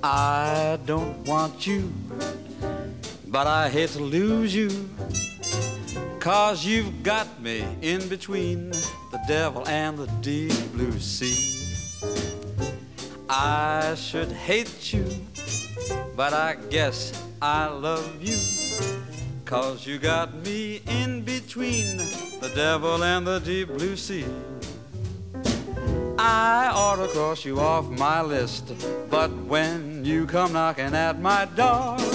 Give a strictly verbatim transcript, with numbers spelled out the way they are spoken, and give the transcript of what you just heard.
I don't want you, but I hate to lose you, 'cause you've got me in between the devil and the deep blue sea. I should hate you, but I guess I love you, 'cause you got me in between the devil and the deep blue sea. I ought to cross you off my list, but when you come knocking at my door,